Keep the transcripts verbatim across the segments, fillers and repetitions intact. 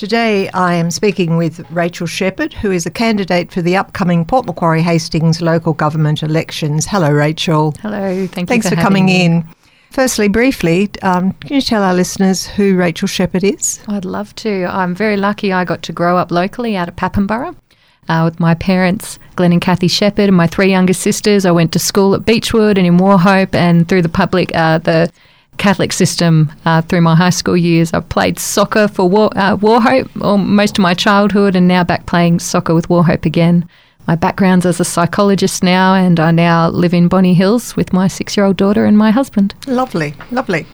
Today I am speaking with Rachel Shepherd, who is a candidate for the upcoming Port Macquarie Hastings local government elections. Hello, Rachel. Hello, thank Thanks you for, for coming me. in. Firstly, briefly, um, can you tell our listeners who Rachel Shepherd is? I'd love to. I'm very lucky I got to grow up locally out of Papenborough uh, with my parents, Glenn and Kathy Shepherd, and my three younger sisters. I went to school at Beechwood and in Warhope, and through the public, uh, the Catholic system uh, through my high school years. I've played soccer for War, uh, Warhope or most of my childhood, and now back playing soccer with Warhope again. My background's as a psychologist now, and I now live in Bonny Hills with my six-year-old daughter and my husband. Lovely, lovely.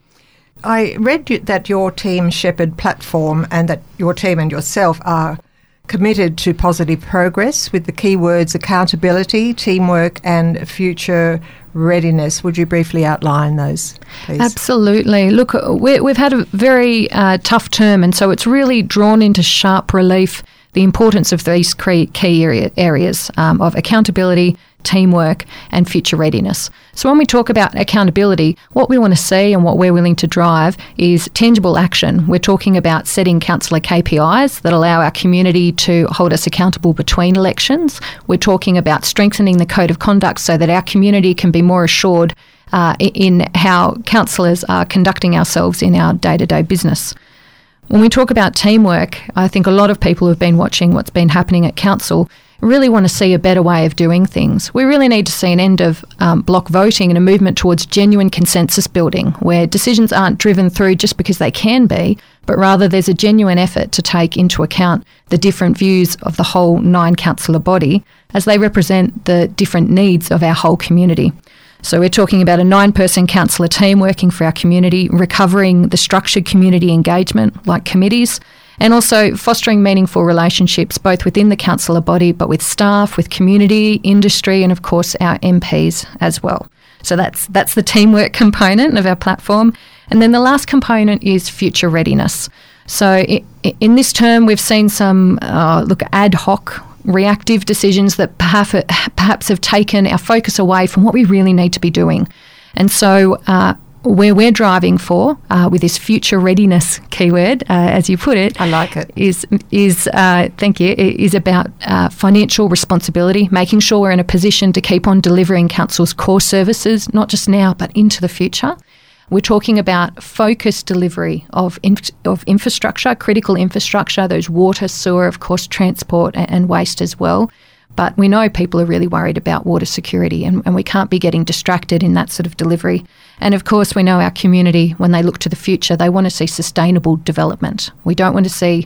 I read you, that your Team Shepherd platform and that your team and yourself are committed to positive progress with the keywords accountability, teamwork and future readiness. Would you briefly outline those, please? Absolutely. Look, we, we've had a very uh, tough term, and so it's really drawn into sharp relief the importance of these key area, areas um, of accountability, teamwork and future readiness. So when we talk about accountability, what we want to see and what we're willing to drive is tangible action. We're talking about setting councillor K P Is that allow our community to hold us accountable between elections. We're talking about strengthening the code of conduct so that our community can be more assured uh, in how councillors are conducting ourselves in our day-to-day business. When we talk about teamwork, I think a lot of people who've been watching what's been happening at council really want to see a better way of doing things. We really need to see an end of um, block voting and a movement towards genuine consensus building, where decisions aren't driven through just because they can be, but rather there's a genuine effort to take into account the different views of the whole nine councillor body as they represent the different needs of our whole community. So we're talking about a nine-person councillor team working for our community, recovering the structured community engagement like committees, and also fostering meaningful relationships both within the councillor body but with staff, with community, industry and of course our M Ps as well. So that's that's the teamwork component of our platform. And then the last component is future readiness. So it, in this term we've seen some uh, look ad hoc reactive decisions that perhaps, perhaps have taken our focus away from what we really need to be doing. And so uh, where we're driving for uh, with this future readiness keyword, uh, as you put it, I like it, is, is uh, thank you, is about uh, financial responsibility, making sure we're in a position to keep on delivering council's core services, not just now but into the future. We're talking about focused delivery of inf- of infrastructure, critical infrastructure, those water, sewer, of course, transport and, and waste as well. But we know people are really worried about water security and, and we can't be getting distracted in that sort of delivery. And of course, we know our community, when they look to the future, they want to see sustainable development. We don't want to see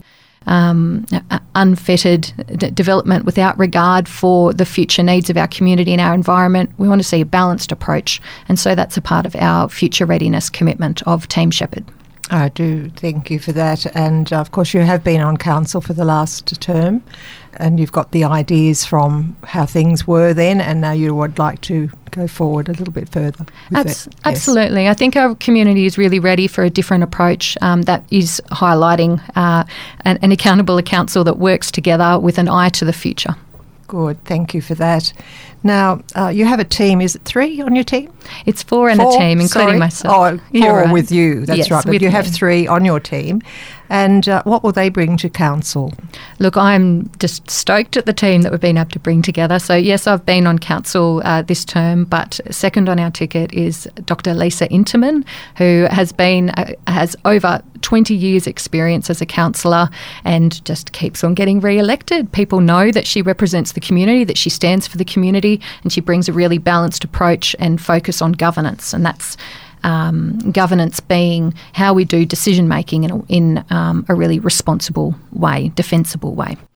um, unfettered d- development without regard for the future needs of our community and our environment. We want to see a balanced approach. And so that's a part of our future readiness commitment of Team Shepherd. I do thank you for that. And uh, of course you have been on council for the last term and you've got the ideas from how things were then and now you would like to go forward a little bit further with Abs- it. Yes. Absolutely. I think our community is really ready for a different approach um, that is highlighting uh, an, an accountable council that works together with an eye to the future. Good, thank you for that. Now, uh, you have a team, is it three on your team? It's four and four? a team, including Sorry. myself. Oh, four right. with you, that's yes, right. But you me. have three on your team. And uh, what will they bring to council? Look, I'm just stoked at the team that we've been able to bring together. So, yes, I've been on council uh, this term, but second on our ticket is Doctor Lisa Interman, who has been uh, has over twenty years experience as a councillor and just keeps on getting re-elected. People know that she represents the community, that she stands for the community, and she brings a really balanced approach and focus on governance. And that's um, governance being how we do decision making in, a, in um, a really responsible way, defensible way.